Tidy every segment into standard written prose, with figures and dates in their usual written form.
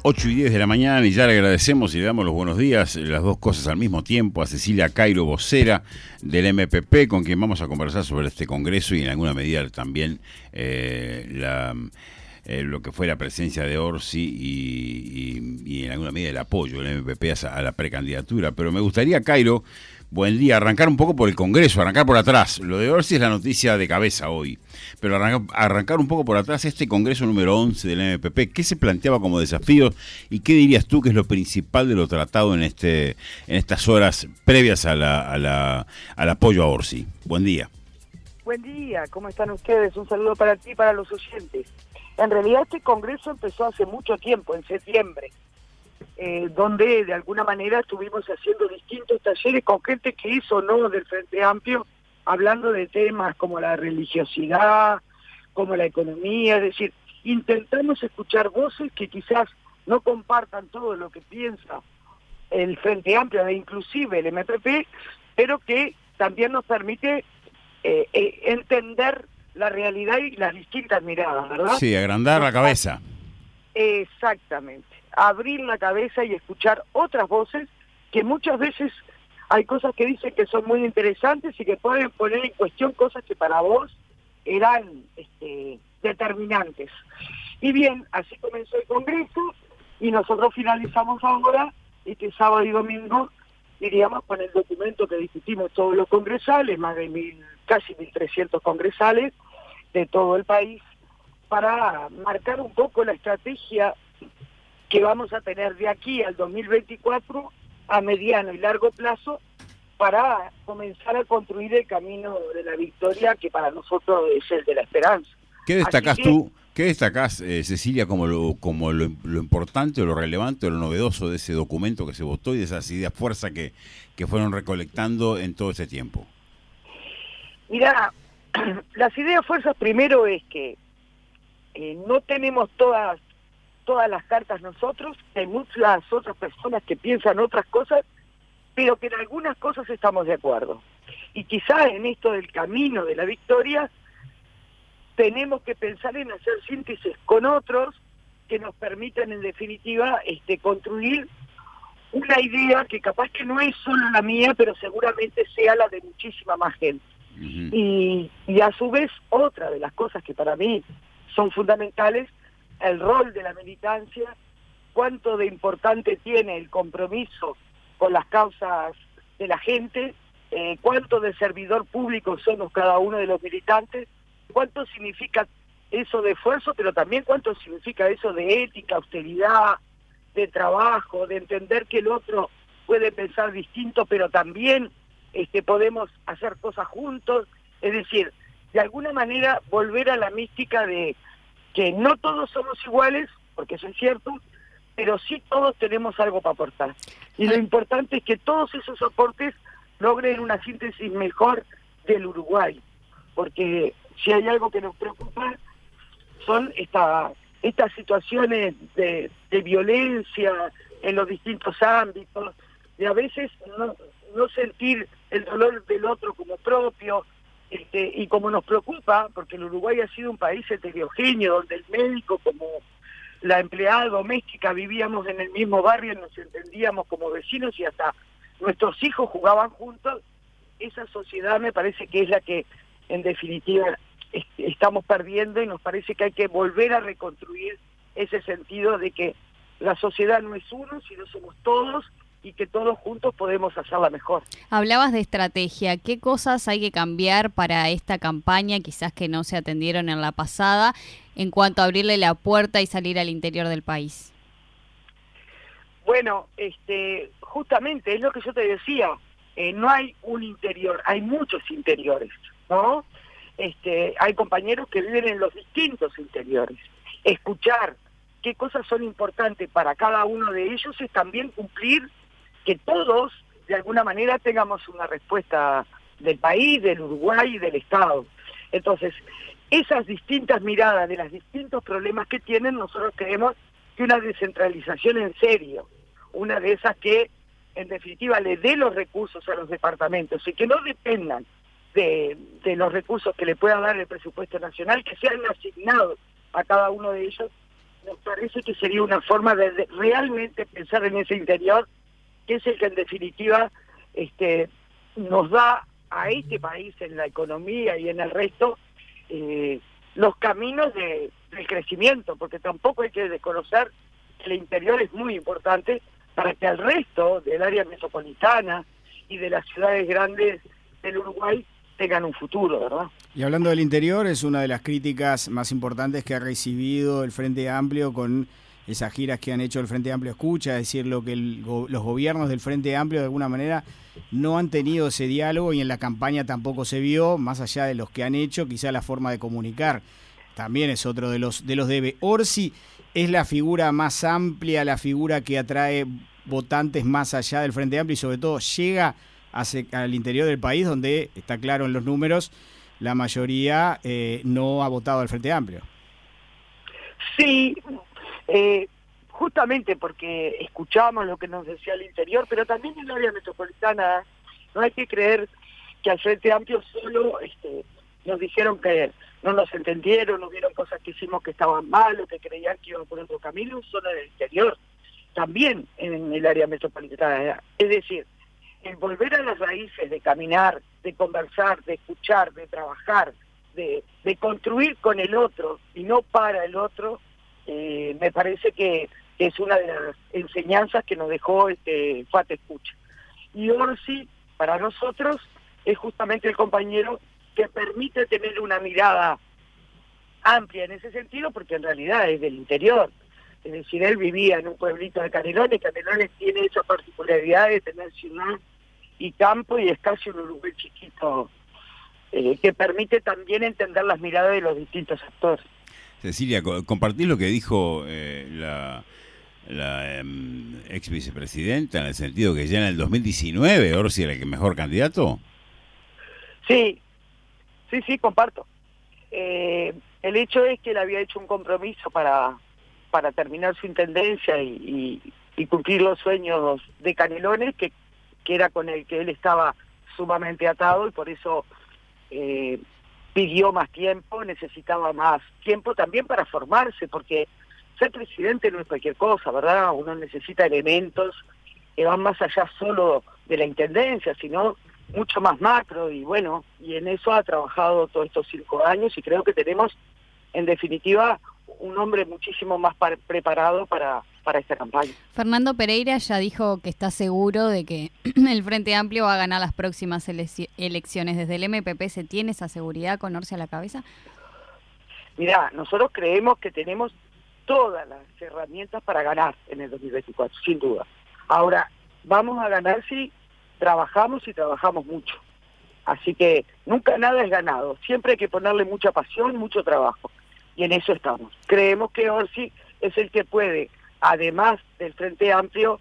8:10 de la mañana y ya le agradecemos y le damos los buenos días, las dos cosas al mismo tiempo, a Cecilia Cairo, vocera del MPP, con quien vamos a conversar sobre este congreso y en alguna medida también lo que fue la presencia de Orsi y en alguna medida el apoyo del MPP a la precandidatura. Pero me gustaría, Cairo, buen día, arrancar un poco por el Congreso, arrancar por atrás. Lo de Orsi es la noticia de cabeza hoy, pero arrancar un poco por atrás este Congreso número 11 del MPP. ¿Qué se planteaba como desafío y qué dirías tú que es lo principal de lo tratado en estas horas previas al apoyo a Orsi? Buen día. Buen día, ¿cómo están ustedes? Un saludo para ti y para los oyentes. En realidad este Congreso empezó hace mucho tiempo, en septiembre, donde de alguna manera estuvimos haciendo distintos talleres con gente que hizo no del Frente Amplio, hablando de temas como la religiosidad, como la economía, es decir, intentamos escuchar voces que quizás no compartan todo lo que piensa el Frente Amplio e inclusive el MPP, pero que también nos permite entender la realidad y las distintas miradas, ¿verdad? Sí, agrandar la cabeza. Exactamente. Abrir la cabeza y escuchar otras voces que muchas veces hay cosas que dicen que son muy interesantes y que pueden poner en cuestión cosas que para vos eran determinantes. Y bien, así comenzó el Congreso y nosotros finalizamos ahora este sábado y domingo, diríamos, con el documento que discutimos todos los congresales, más de casi 1.300 congresales de todo el país, para marcar un poco la estrategia que vamos a tener de aquí al 2024 a mediano y largo plazo para comenzar a construir el camino de la victoria que para nosotros es el de la esperanza. ¿Qué destacás tú? ¿Qué destacás, Cecilia, como lo importante o lo relevante o lo novedoso de ese documento que se votó y de esas ideas fuerza que fueron recolectando en todo ese tiempo? Mirá, las ideas fuerzas primero es que no tenemos todas las cartas nosotros, hay muchas otras personas que piensan otras cosas, pero que en algunas cosas estamos de acuerdo. Y quizás en esto del camino de la victoria tenemos que pensar en hacer síntesis con otros que nos permitan en definitiva construir una idea que capaz que no es solo la mía, pero seguramente sea la de muchísima más gente. Uh-huh. Y a su vez otra de las cosas que para mí son fundamentales, el rol de la militancia, cuánto de importante tiene el compromiso con las causas de la gente, cuánto de servidor público somos cada uno de los militantes, cuánto significa eso de esfuerzo, pero también cuánto significa eso de ética, austeridad, de trabajo, de entender que el otro puede pensar distinto, pero también podemos hacer cosas juntos, es decir, de alguna manera volver a la mística de que no todos somos iguales, porque eso es cierto, pero sí todos tenemos algo para aportar. Y lo importante es que todos esos aportes logren una síntesis mejor del Uruguay, porque si hay algo que nos preocupa son estas situaciones de violencia en los distintos ámbitos, de a veces no sentir el dolor del otro como propio, y como nos preocupa, porque el Uruguay ha sido un país heterogéneo, donde el médico como la empleada doméstica vivíamos en el mismo barrio, nos entendíamos como vecinos y hasta nuestros hijos jugaban juntos. Esa sociedad me parece que es la que en definitiva estamos perdiendo y nos parece que hay que volver a reconstruir ese sentido de que la sociedad no es uno, sino somos todos y que todos juntos podemos hacerla mejor. Hablabas de estrategia. ¿Qué cosas hay que cambiar para esta campaña, quizás que no se atendieron en la pasada, en cuanto a abrirle la puerta y salir al interior del país? Bueno, justamente es lo que yo te decía, no hay un interior, hay muchos interiores, ¿no? Hay compañeros que viven en los distintos interiores. Escuchar qué cosas son importantes para cada uno de ellos es también cumplir que todos, de alguna manera, tengamos una respuesta del país, del Uruguay y del Estado. Entonces, esas distintas miradas de los distintos problemas que tienen, nosotros creemos que una descentralización en serio, una de esas que, en definitiva, le dé los recursos a los departamentos y que no dependan de los recursos que le pueda dar el presupuesto nacional, que sean asignados a cada uno de ellos, nos parece que sería una forma de realmente pensar en ese interior, que es el que en definitiva nos da a este país en la economía y en el resto los caminos del crecimiento, porque tampoco hay que desconocer que el interior es muy importante para que el resto del área metropolitana y de las ciudades grandes del Uruguay tengan un futuro, ¿verdad? Y hablando del interior, es una de las críticas más importantes que ha recibido el Frente Amplio con esas giras que han hecho el Frente Amplio Escucha, es decir, lo que los gobiernos del Frente Amplio de alguna manera no han tenido ese diálogo y en la campaña tampoco se vio, más allá de los que han hecho, quizá la forma de comunicar también es otro de los debe. Orsi es la figura más amplia, la figura que atrae votantes más allá del Frente Amplio y sobre todo llega al interior del país, donde está claro en los números, la mayoría no ha votado al Frente Amplio. Sí, justamente porque escuchamos lo que nos decía el interior, pero también en el área metropolitana. No hay que creer que al Frente Amplio solo nos dijeron que no nos entendieron, nos vieron cosas que hicimos que estaban mal o que creían que iban por otro camino, solo en el interior, también en el área metropolitana. Es decir, el volver a las raíces de caminar, de conversar, de escuchar, de trabajar, de construir con el otro y no para el otro, me parece que es una de las enseñanzas que nos dejó FAT Escucha. Y Orsi, para nosotros, es justamente el compañero que permite tener una mirada amplia en ese sentido, porque en realidad es del interior. Es decir, él vivía en un pueblito de Canelones. Canelones tiene esa particularidad de tener ciudad y campo, y es casi un Uruguay chiquito, que permite también entender las miradas de los distintos actores. Cecilia, compartís lo que dijo la ex vicepresidenta, en el sentido que ya en el 2019 Orsi era el mejor candidato. Sí, comparto. El hecho es que él había hecho un compromiso para terminar su intendencia y cumplir los sueños de Canelones, que era con el que él estaba sumamente atado, y por eso pidió más tiempo, necesitaba más tiempo también para formarse, porque ser presidente no es cualquier cosa, ¿verdad? Uno necesita elementos que van más allá solo de la intendencia, sino mucho más macro, y bueno, y en eso ha trabajado todos estos 5 años, y creo que tenemos, en definitiva, un hombre muchísimo más preparado para esta campaña. Fernando Pereira ya dijo que está seguro de que el Frente Amplio va a ganar las próximas elecciones. ¿Desde el MPP se tiene esa seguridad con Orsi a la cabeza? Mirá, nosotros creemos que tenemos todas las herramientas para ganar en el 2024, sin duda. Ahora, vamos a ganar si trabajamos, y trabajamos mucho. Así que nunca nada es ganado. Siempre hay que ponerle mucha pasión, mucho trabajo. Y en eso estamos. Creemos que Orsi es el que puede, además del Frente Amplio,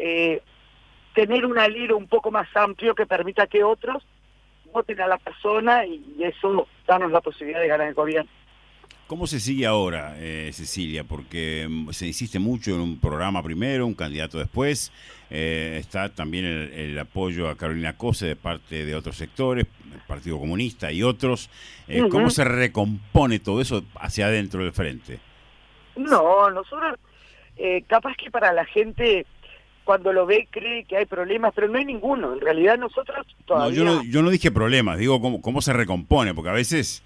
tener un alero un poco más amplio que permita que otros voten a la persona, y eso darnos la posibilidad de ganar el gobierno. ¿Cómo se sigue ahora, Cecilia? Porque se insiste mucho en un programa primero, un candidato después. Está también el apoyo a Carolina Cose de parte de otros sectores, el Partido Comunista y otros. ¿Cómo se recompone todo eso hacia adentro del frente? No, nosotros, capaz que para la gente, cuando lo ve, cree que hay problemas, pero no hay ninguno. En realidad nosotros todavía... No, yo no dije problemas, digo cómo se recompone, porque a veces...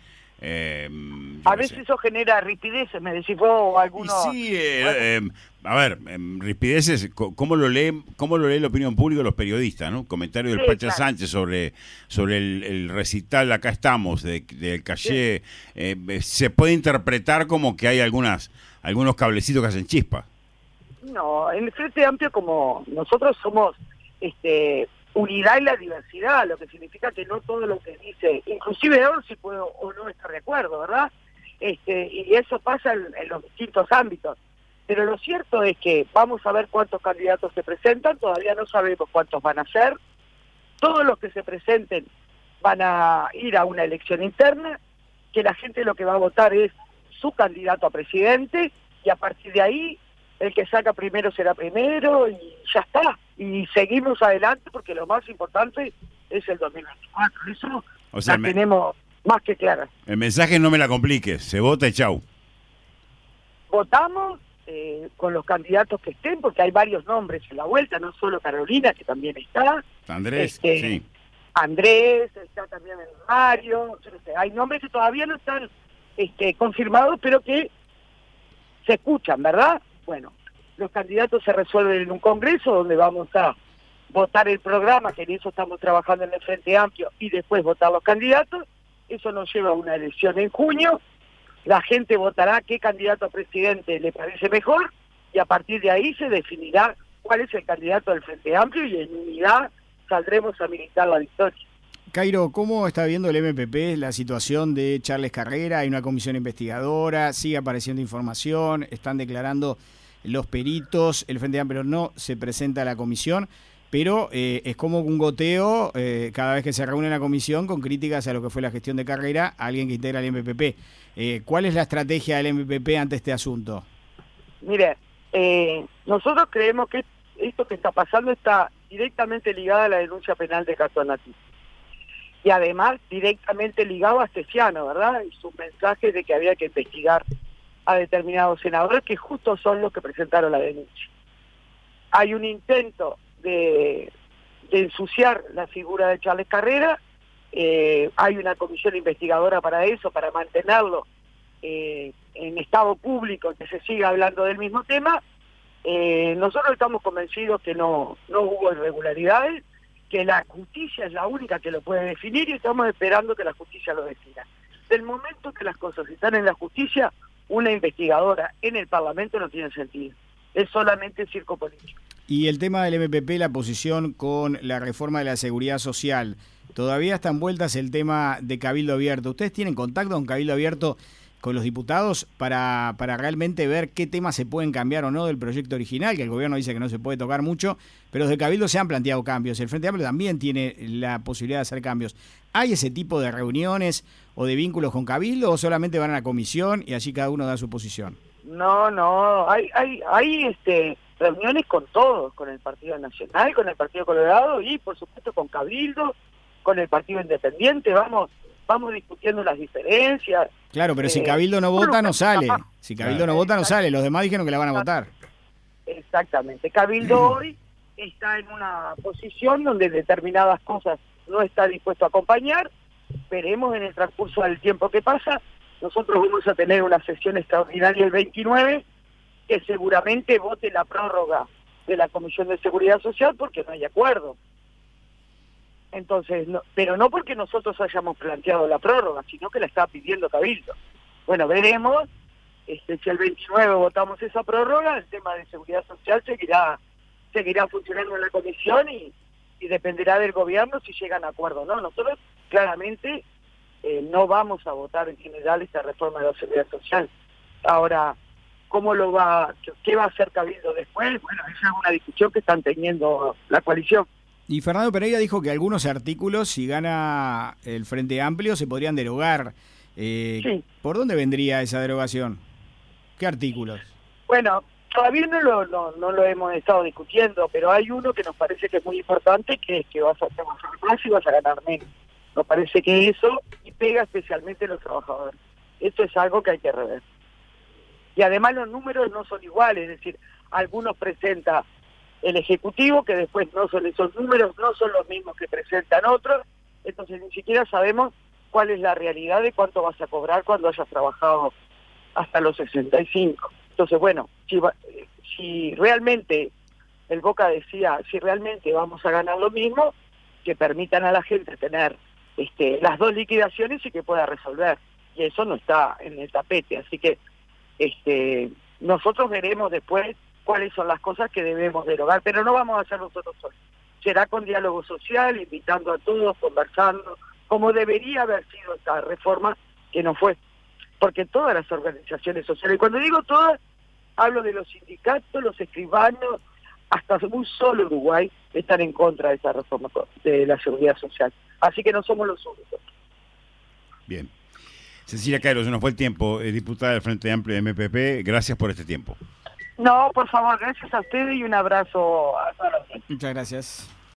a veces eso genera ripideces, me decís vos, o alguno... Sí, a ver, ripideces, ¿cómo lo lee la opinión pública, los periodistas, ¿no? Comentario del Pacha claro. Sánchez sobre el recital Acá Estamos, del Calle, se puede interpretar como que hay algunos cablecitos que hacen chispa. No, en el Frente Amplio, como nosotros somos unidad en la diversidad, lo que significa que no todo lo que dice, inclusive Orsi puede o no estar de acuerdo, ¿verdad? Y eso pasa en los distintos ámbitos. Pero lo cierto es que vamos a ver cuántos candidatos se presentan, todavía no sabemos cuántos van a ser. Todos los que se presenten van a ir a una elección interna, que la gente lo que va a votar es su candidato a presidente, y a partir de ahí el que saca primero será primero, y ya está. Y seguimos adelante, porque lo más importante es el 2024. Eso la tenemos más que clara. El mensaje no me la compliques, se vota y chau. Votamos con los candidatos que estén, porque hay varios nombres en la vuelta, no solo Carolina, que también está. Andrés, sí. Andrés, está también el Mario, hay nombres que todavía no están confirmados, pero que se escuchan, ¿verdad? Bueno, los candidatos se resuelven en un congreso donde vamos a votar el programa, que en eso estamos trabajando en el Frente Amplio, y después votar los candidatos. Eso nos lleva a una elección en junio. La gente votará qué candidato a presidente le parece mejor, y a partir de ahí se definirá cuál es el candidato del Frente Amplio, y en unidad saldremos a militar la victoria. Cairo, ¿cómo está viendo el MPP la situación de Charles Carrera? Hay una comisión investigadora, sigue apareciendo información, están declarando los peritos, el Frente Amplio no se presenta a la comisión, pero es como un goteo cada vez que se reúne la comisión con críticas a lo que fue la gestión de Carrera, a alguien que integra el MPP. ¿Cuál es la estrategia del MPP ante este asunto? Mire, nosotros creemos que esto que está pasando está directamente ligado a la denuncia penal de Casonati. Y además directamente ligado a Steciano, ¿verdad? Y sus mensajes de que había que investigar a determinados senadores, que justo son los que presentaron la denuncia. Hay un intento de ensuciar la figura de Charles Carrera, hay una comisión investigadora para eso, para mantenerlo en estado público, que se siga hablando del mismo tema. Nosotros estamos convencidos que no hubo irregularidades, que la justicia es la única que lo puede definir, y estamos esperando que la justicia lo defina. Del momento que las cosas están en la justicia, una investigadora en el Parlamento no tiene sentido. Es solamente circo político. Y el tema del MPP, la posición con la reforma de la seguridad social, todavía está envueltas el tema de Cabildo Abierto. ¿Ustedes tienen contacto con Cabildo Abierto, con los diputados, para realmente ver qué temas se pueden cambiar o no del proyecto original, que el gobierno dice que no se puede tocar mucho, pero desde Cabildo se han planteado cambios? El Frente Amplio también tiene la posibilidad de hacer cambios. ¿Hay ese tipo de reuniones o de vínculos con Cabildo, o solamente van a la comisión y allí cada uno da su posición? No, hay reuniones con todos, con el Partido Nacional, con el Partido Colorado y por supuesto con Cabildo, con el Partido Independiente. Vamos discutiendo las diferencias. Claro, pero si Cabildo no vota, no sale. Si Cabildo no vota, no sale. Los demás dijeron que la van a votar. Exactamente. Cabildo hoy está en una posición donde determinadas cosas no está dispuesto a acompañar. Veremos en el transcurso del tiempo que pasa. Nosotros vamos a tener una sesión extraordinaria el 29, que seguramente vote la prórroga de la Comisión de Seguridad Social porque no hay acuerdo. Entonces, pero no porque nosotros hayamos planteado la prórroga, sino que la está pidiendo Cabildo. Bueno, veremos si el 29 votamos esa prórroga, el tema de seguridad social seguirá funcionando en la comisión y dependerá del gobierno si llegan a acuerdo o no. Nosotros claramente no vamos a votar en general esta reforma de la seguridad social. Ahora, ¿qué va a hacer Cabildo después? Bueno, esa es una discusión que están teniendo la coalición. Y Fernando Pereira dijo que algunos artículos, si gana el Frente Amplio, se podrían derogar. Sí. ¿Por dónde vendría esa derogación? ¿Qué artículos? Bueno, todavía no lo hemos estado discutiendo, pero hay uno que nos parece que es muy importante, que es que vas a trabajar más y vas a ganar menos. Nos parece que eso pega especialmente a los trabajadores. Esto es algo que hay que rever. Y además los números no son iguales, es decir, algunos presenta el Ejecutivo, que después no son esos números, no son los mismos que presentan otros, entonces ni siquiera sabemos cuál es la realidad de cuánto vas a cobrar cuando hayas trabajado hasta los 65. Entonces, bueno, si realmente, el Boca decía, si realmente vamos a ganar lo mismo, que permitan a la gente tener las dos liquidaciones y que pueda resolver. Y eso no está en el tapete, así que nosotros veremos después cuáles son las cosas que debemos derogar, pero no vamos a hacer nosotros solos. Será con diálogo social, invitando a todos, conversando, como debería haber sido esta reforma, que no fue. Porque todas las organizaciones sociales, y cuando digo todas, hablo de los sindicatos, los escribanos, hasta un solo Uruguay están en contra de esta reforma de la seguridad social. Así que no somos los únicos. Bien. Cecilia Cairo, se nos fue el tiempo, diputada del Frente Amplio de MPP. Gracias por este tiempo. No, por favor, gracias a ustedes y un abrazo a todos. Muchas gracias.